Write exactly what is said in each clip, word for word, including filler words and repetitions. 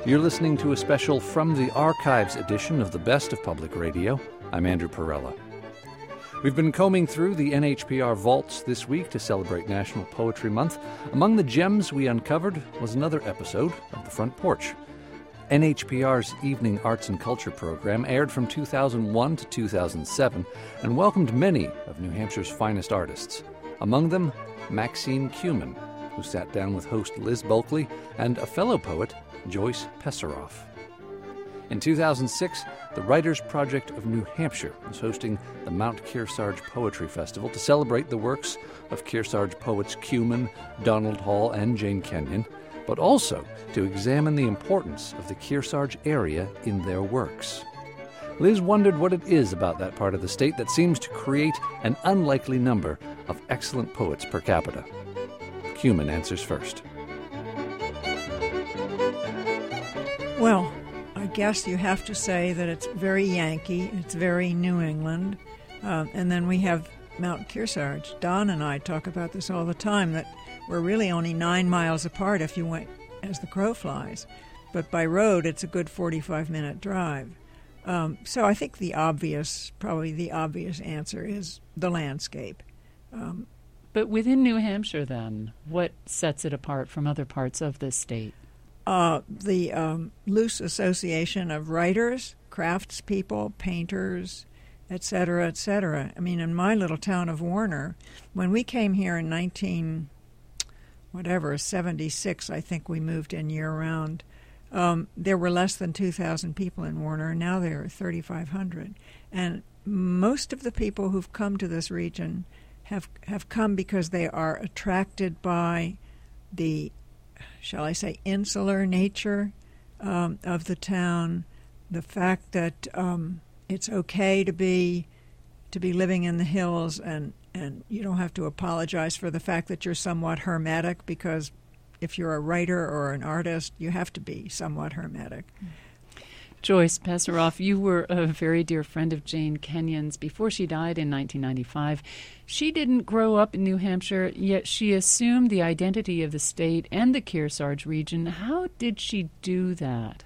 You're listening to a special From the Archives edition of the Best of Public Radio. I'm Andrew Perella. We've been combing through the N H P R vaults this week to celebrate National Poetry Month. Among the gems we uncovered was another episode of The Front Porch. N H P R's Evening Arts and Culture program aired from two thousand one to two thousand seven and welcomed many of New Hampshire's finest artists. Among them, Maxine Kumin, who sat down with host Liz Bulkley and a fellow poet, Joyce Pesaroff. In two thousand six, the Writers' Project of New Hampshire was hosting the Mount Kearsarge Poetry Festival to celebrate the works of Kearsarge poets Kumin, Donald Hall, and Jane Kenyon, but also to examine the importance of the Kearsarge area in their works. Liz wondered what it is about that part of the state that seems to create an unlikely number of excellent poets per capita. Kumin answers first. Well, I guess you have to say that it's very Yankee, it's very New England, uh, and then we have Mount Kearsarge. Don and I talk about this all the time, that we're really only nine miles apart if you went as the crow flies, but by road it's a good forty-five minute drive. Um, so I think the obvious, probably the obvious answer is the landscape. Um, but within New Hampshire then, what sets it apart from other parts of the state? Uh, the um, loose association of writers, craftspeople, painters, et cetera, et cetera. I mean, in my little town of Warner, when we came here in nineteen, whatever, seventy-six, I think we moved in year-round, um, there were less than two thousand people in Warner, and now there are thirty-five hundred. And most of the people who've come to this region have have come because they are attracted by the, shall I say, insular nature um, of the town, the fact that um, it's okay to be to be living in the hills, and, and you don't have to apologize for the fact that you're somewhat hermetic, because if you're a writer or an artist, you have to be somewhat hermetic. Joyce Pesaroff, you were a very dear friend of Jane Kenyon's before she died in nineteen ninety-five. She didn't grow up in New Hampshire, yet she assumed the identity of the state and the Kearsarge region. How did she do that?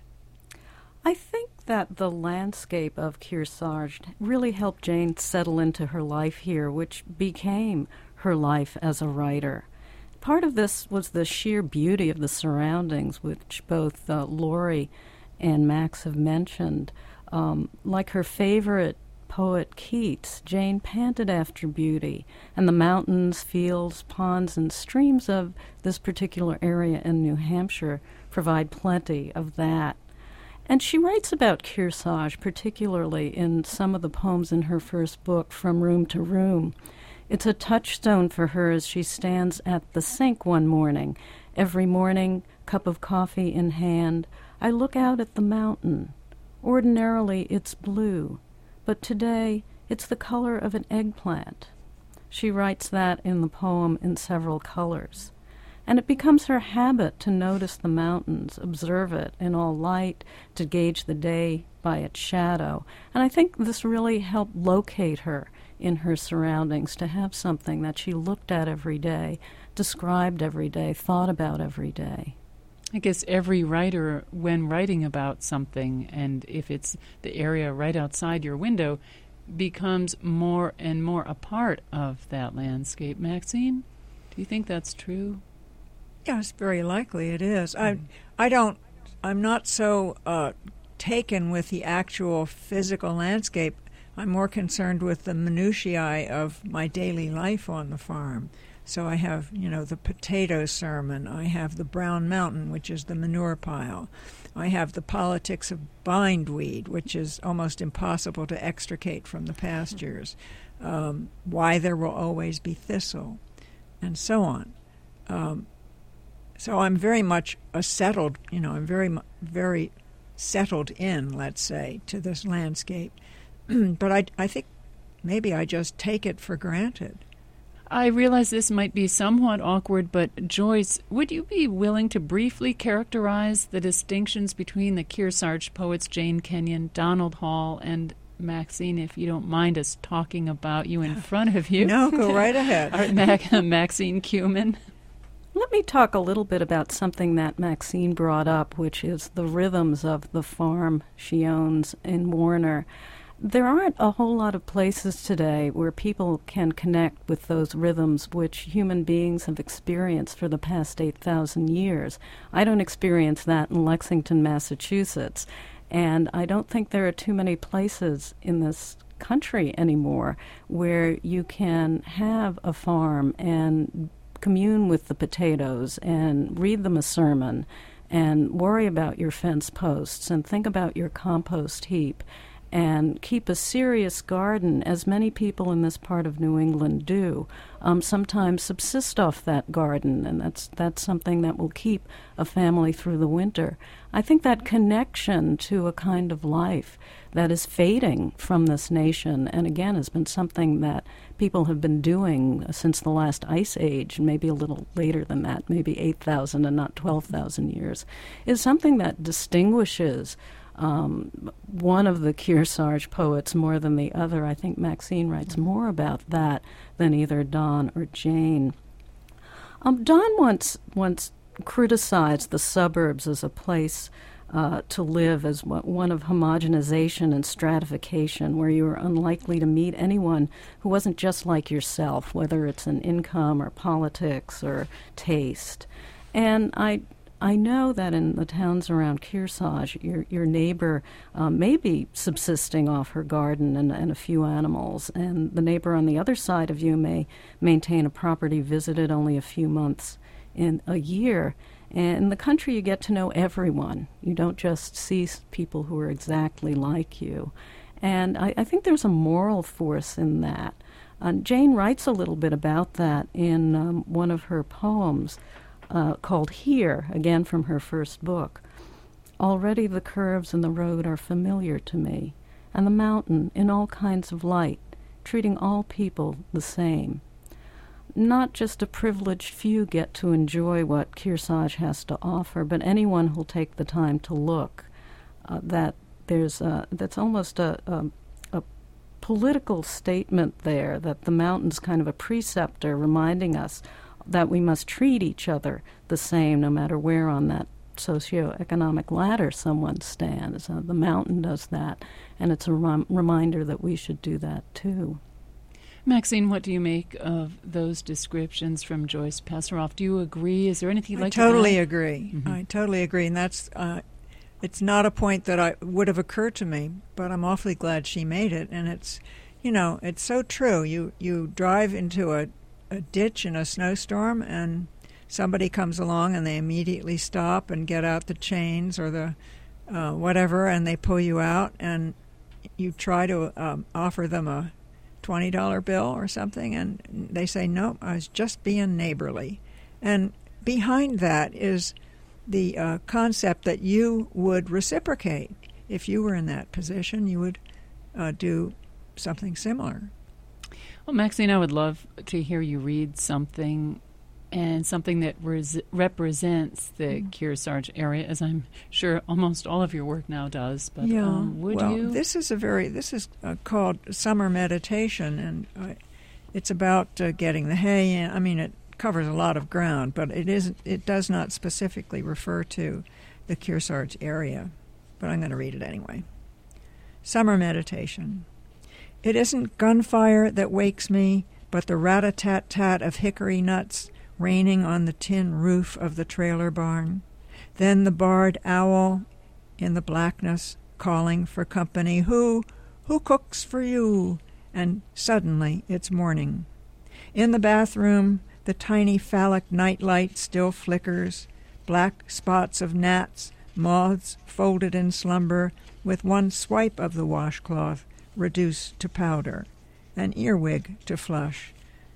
I think that the landscape of Kearsarge really helped Jane settle into her life here, which became her life as a writer. Part of this was the sheer beauty of the surroundings, which both uh, Lori and Max have mentioned. Um, like her favorite poet Keats, Jane panted after beauty, and the mountains, fields, ponds, and streams of this particular area in New Hampshire provide plenty of that. And she writes about Kearsarge, particularly in some of the poems in her first book, From Room to Room. It's a touchstone for her as she stands at the sink one morning. Every morning, cup of coffee in hand, I look out at the mountain. Ordinarily, it's blue, but today it's the color of an eggplant. She writes that in the poem in several colors. And it becomes her habit to notice the mountains, observe it in all light, to gauge the day by its shadow. And I think this really helped locate her in her surroundings, to have something that she looked at every day, described every day, thought about every day. I guess every writer, when writing about something, and if it's the area right outside your window, becomes more and more a part of that landscape. Maxine, do you think that's true? Yes, very likely it is. I, I don't, I'm not so uh, taken with the actual physical landscape. I'm more concerned with the minutiae of my daily life on the farm. So I have, you know, the potato sermon. I have the brown mountain, which is the manure pile. I have the politics of bindweed, which is almost impossible to extricate from the pastures. Um, why there will always be thistle, and so on. Um, so I'm very much a settled, you know, I'm very, very settled in, let's say, to this landscape. But I, I think maybe I just take it for granted. I realize this might be somewhat awkward, but Joyce, would you be willing to briefly characterize the distinctions between the Kearsarge poets Jane Kenyon, Donald Hall, and Maxine, if you don't mind us talking about you in front of you? No, go right ahead. Mac- Maxine Kumin. Let me talk a little bit about something that Maxine brought up, which is the rhythms of the farm she owns in Warner. There aren't a whole lot of places today where people can connect with those rhythms which human beings have experienced for the past eight thousand years. I don't experience that in Lexington, Massachusetts, and I don't think there are too many places in this country anymore where you can have a farm and commune with the potatoes and read them a sermon and worry about your fence posts and think about your compost heap and keep a serious garden, as many people in this part of New England do. Um, sometimes subsist off that garden, and that's that's something that will keep a family through the winter. I think that connection to a kind of life that is fading from this nation, and again has been something that people have been doing since the last ice age, maybe a little later than that, maybe eight thousand and not twelve thousand years, is something that distinguishes Um, one of the Kearsarge poets more than the other. I think Maxine writes more about that than either Don or Jane. Um, Don once once criticized the suburbs as a place uh, to live as one of homogenization and stratification, where you were unlikely to meet anyone who wasn't just like yourself, whether it's in income or politics or taste. And I I know that in the towns around Kearsarge, your your neighbor uh, may be subsisting off her garden and, and a few animals, and the neighbor on the other side of you may maintain a property visited only a few months in a year. And in the country, you get to know everyone. You don't just see people who are exactly like you. And I, I think there's a moral force in that. Uh, Jane writes a little bit about that in um, one of her poems, Uh, called Here, again from her first book. Already the curves in the road are familiar to me, and the mountain in all kinds of light, treating all people the same. Not just a privileged few get to enjoy what Kearsarge has to offer, but anyone who'll take the time to look. Uh, that there's a, that's almost a, a, a political statement there, that the mountain's kind of a preceptor reminding us that we must treat each other the same no matter where on that socioeconomic ladder someone stands. Uh, the mountain does that, and it's a rem- reminder that we should do that too. Maxine, what do you make of those descriptions from Joyce Passaroff? Do you agree? Is there anything you'd I like totally to add? agree. Mm-hmm. I totally agree, and that's uh, it's not a point that I would have occurred to me, but I'm awfully glad she made it. And it's, you know, it's so true. You you drive into a a ditch in a snowstorm, and somebody comes along and they immediately stop and get out the chains or the uh, whatever, and they pull you out, and you try to um, offer them a twenty dollar bill or something, and they say, no, I was just being neighborly. And behind that is the uh, concept that you would reciprocate. If you were in that position, you would uh, do something similar. Well, Maxine, I would love to hear you read something, and something that res- represents the mm. Kearsarge area, as I'm sure almost all of your work now does. But yeah, um, would well, you? this is a very this is uh, called Summer Meditation, and uh, it's about uh, getting the hay in. I mean, it covers a lot of ground, but it isn't. It does not specifically refer to the Kearsarge area. But I'm going to read it anyway. Summer Meditation. It isn't gunfire that wakes me, but the rat-a-tat-tat of hickory nuts raining on the tin roof of the trailer barn. Then the barred owl in the blackness calling for company. Who, who cooks for you? And suddenly it's morning. In the bathroom, the tiny phallic nightlight still flickers. Black spots of gnats, moths folded in slumber, with one swipe of the washcloth reduced to powder, an earwig to flush.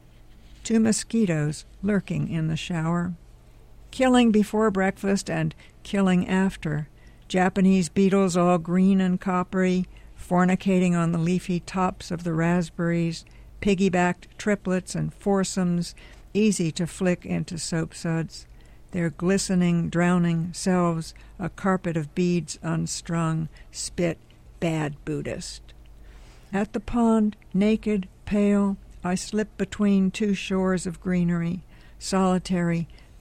Two mosquitoes lurking in the shower. Killing before breakfast and killing after. Japanese beetles all green and coppery, fornicating on the leafy tops of the raspberries, piggybacked triplets and foursomes, easy to flick into soapsuds. Their glistening, drowning selves, a carpet of beads unstrung, spit, bad Buddhist. At the pond, naked, pale, I slip between two shores of greenery, solitary,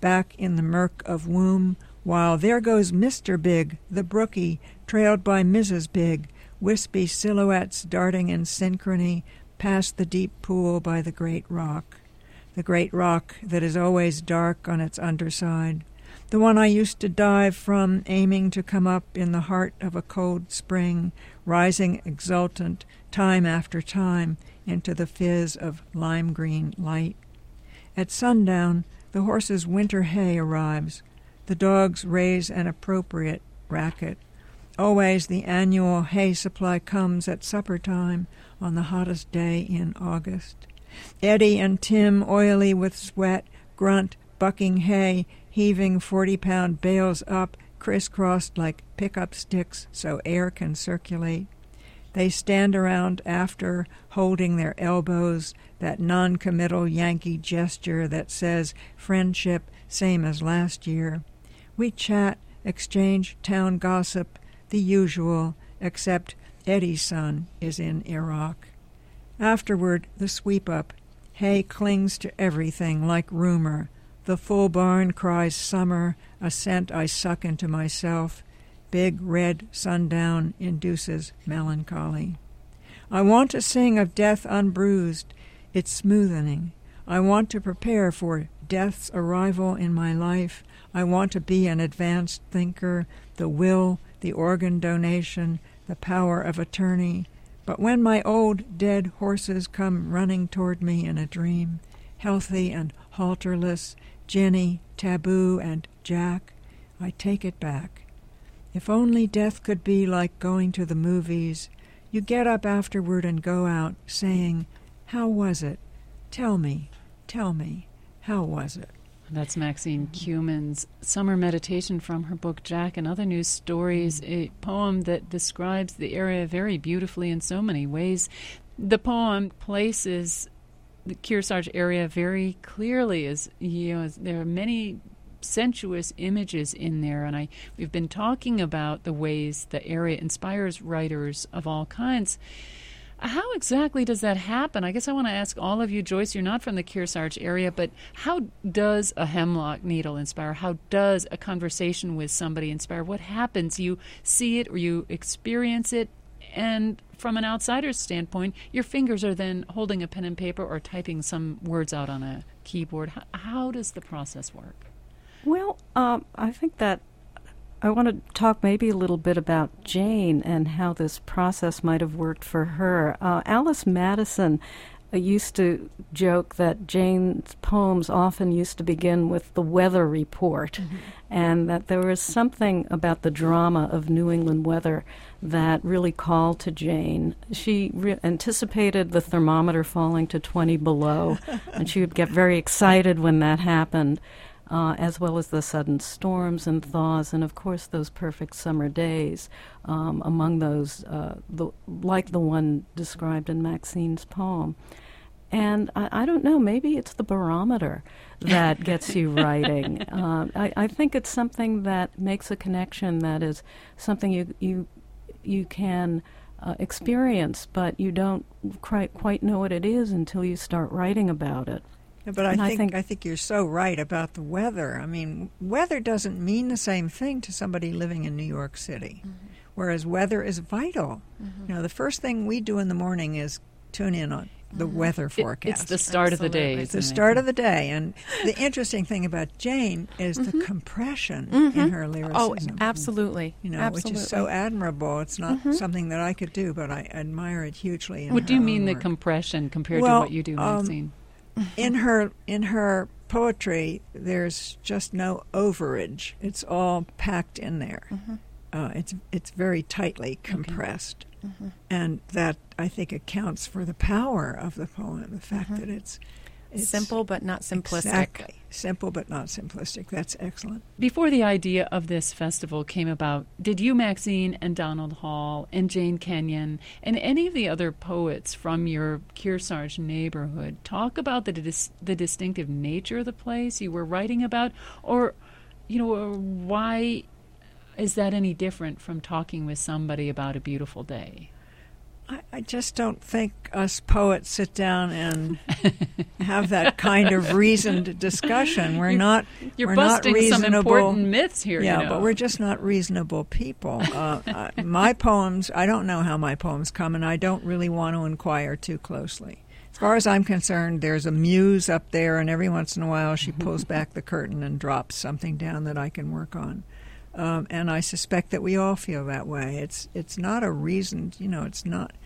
back in the murk of womb, while there goes Mister Big, the brookie, trailed by Missus Big, wispy silhouettes darting in synchrony past the deep pool by the great rock, the great rock that is always dark on its underside, the one I used to dive from, aiming to come up in the heart of a cold spring, rising exultant time after time into the fizz of lime-green light. At sundown, the horses' winter hay arrives. The dogs raise an appropriate racket. Always the annual hay supply comes at supper time on the hottest day in August. Eddie and Tim, oily with sweat, grunt, bucking hay, heaving forty-pound bales up, crisscrossed like pickup sticks so air can circulate. They stand around after, holding their elbows, that non-committal Yankee gesture that says friendship, same as last year. We chat, exchange town gossip, the usual, except Eddie's son is in Iraq. Afterward, the sweep-up. Hay clings to everything like rumor. The full barn cries summer, a scent I suck into myself. Big red sundown induces melancholy. I want to sing of death unbruised, its smoothening. I want to prepare for death's arrival in my life. I want to be an advanced thinker, the will, the organ donation, the power of attorney. But when my old dead horses come running toward me in a dream, healthy and halterless, Jenny, Taboo, and Jack, I take it back. If only death could be like going to the movies. You get up afterward and go out, saying, "How was it? Tell me, tell me, how was it?" That's Maxine Kumin's summer meditation from her book Jack and Other News Stories, a poem that describes the area very beautifully in so many ways. The poem places the Kearsarge area very clearly as, you know, as there are many sensuous images in there, and I we've been talking about the ways the area inspires writers of all kinds. How exactly does that happen? I guess I want to ask all of you. Joyce, you're not from the Kearsarge area, but how does a hemlock needle inspire? How does a conversation with somebody inspire? What happens? You see it or you experience it, and from an outsider's standpoint, your fingers are then holding a pen and paper or typing some words out on a keyboard. How, how does the process work? Well, um, I think that I want to talk maybe a little bit about Jane and how this process might have worked for her. Uh, Alice Madison uh, used to joke that Jane's poems often used to begin with the weather report, mm-hmm. and that there was something about the drama of New England weather that really called to Jane. She re- anticipated the thermometer falling to twenty below, and she would get very excited when that happened. Uh, as well as the sudden storms and thaws, and of course those perfect summer days. Um, among those, uh, the, like the one described in Maxine's poem. And I, I don't know, maybe it's the barometer that gets you writing. Uh, I, I think it's something that makes a connection that is something you you you can uh, experience, but you don't quite quite know what it is until you start writing about it. Yeah, but I and think, I think I think you're so right about the weather. I mean, weather doesn't mean the same thing to somebody living in New York City, mm-hmm. whereas weather is vital. Mm-hmm. You know, the first thing we do in the morning is tune in on the mm-hmm. weather forecast. It, it's the start Absolutely. of the day. It's the start of the day. And the interesting thing about Jane is mm-hmm. the compression mm-hmm. in her lyricism. Oh, absolutely. You know, absolutely. which is so admirable. It's not mm-hmm. something that I could do, but I admire it hugely. In what her do you mean own the work. compression compared well, to what you do, Maxine? Um, in her in her poetry, there's just no overage. It's all packed in there. Mm-hmm. Uh, it's it's very tightly compressed, okay. mm-hmm. and that I think accounts for the power of the poem. The fact mm-hmm. that it's, it's simple but not simplistic. Exactly, simple but not simplistic. That's excellent. Before the idea of this festival came about, did you, Maxine, and Donald Hall, and Jane Kenyon, and any of the other poets from your Kearsarge neighborhood talk about the dis- the distinctive nature of the place you were writing about, or, you know, why is that any different from talking with somebody about a beautiful day? I, I just don't think us poets sit down and have that kind of reasoned discussion. We're You're- not. You're we're busting not reasonable. some important myths here. Yeah, you know. but we're just not reasonable people. Uh, uh, my poems, I don't know how my poems come, and I don't really want to inquire too closely. As far as I'm concerned, there's a muse up there, and every once in a while she pulls back the curtain and drops something down that I can work on. Um, and I suspect that we all feel that way. It's it's not a reasoned, you know, it's not.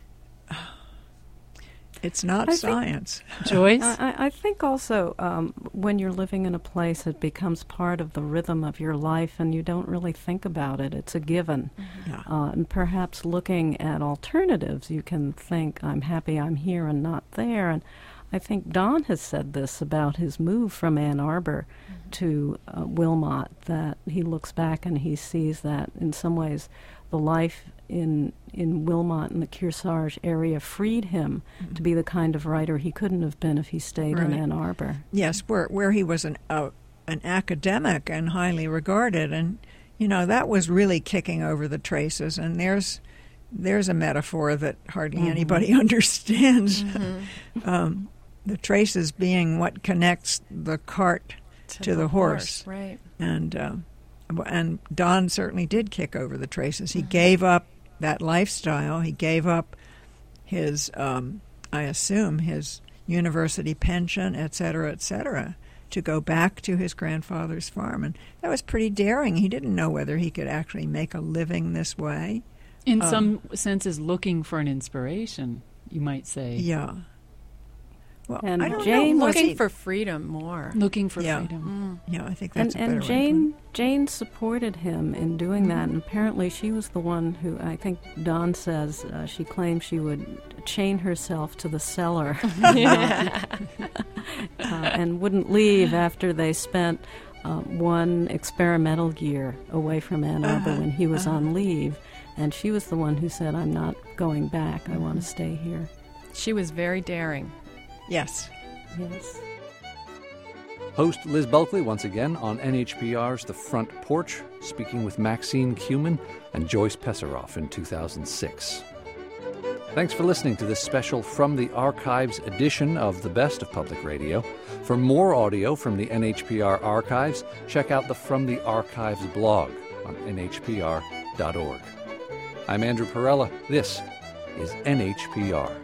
It's not I science. Joyce? I, I think also um, when you're living in a place, it becomes part of the rhythm of your life, and you don't really think about it. It's a given. Yeah. Uh, and perhaps looking at alternatives, you can think, I'm happy I'm here and not there. And I think Don has said this about his move from Ann Arbor mm-hmm. to uh, Wilmot, that he looks back and he sees that in some ways the life in in Wilmot and the Kearsarge area freed him mm-hmm. to be the kind of writer he couldn't have been if he stayed Right. in Ann Arbor. Yes, where where he was an uh, an academic and highly regarded, and you know that was really kicking over the traces. And there's there's a metaphor that hardly mm-hmm. anybody understands. Mm-hmm. um, the traces being what connects the cart to, To the, horse. Right. And uh, and Don certainly did kick over the traces. He mm-hmm. gave up that lifestyle. He gave up his, um, I assume, his university pension, et cetera, et cetera, to go back to his grandfather's farm. And that was pretty daring. He didn't know whether he could actually make a living this way. In um, some senses, looking for an inspiration, you might say. Yeah. Well, And I don't Jane know. was- Looking for freedom more. Looking for Yeah. freedom. Mm. Yeah, I think And, that's a better and way to Jane Jane supported him in doing that, and apparently she was the one who, I think Don says, uh, she claimed she would chain herself to the cellar Yeah. uh, and wouldn't leave after they spent uh, one experimental year away from Ann Arbor Uh-huh, when he was uh-huh. on leave. And she was the one who said, I'm not going back, I want to stay here. She was very daring. Yes. Yes. Host Liz Bulkley once again on N H P R's The Front Porch, speaking with Maxine Kumin and Joyce Pesaroff in two thousand six. Thanks for listening to this special From the Archives edition of The Best of Public Radio. For more audio from the N H P R archives, check out the From the Archives blog on N H P R dot org. I'm Andrew Perella. This is N H P R.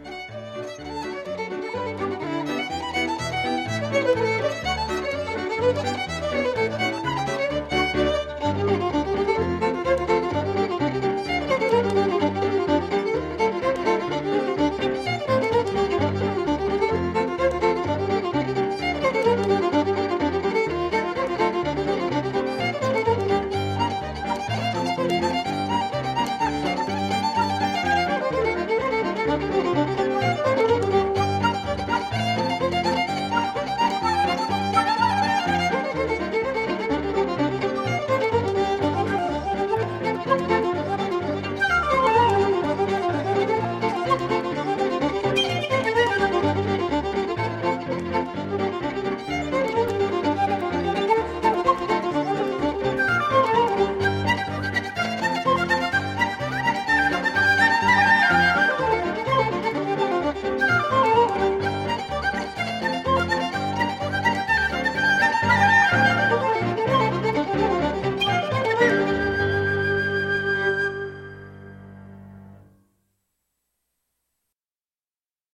Thank you.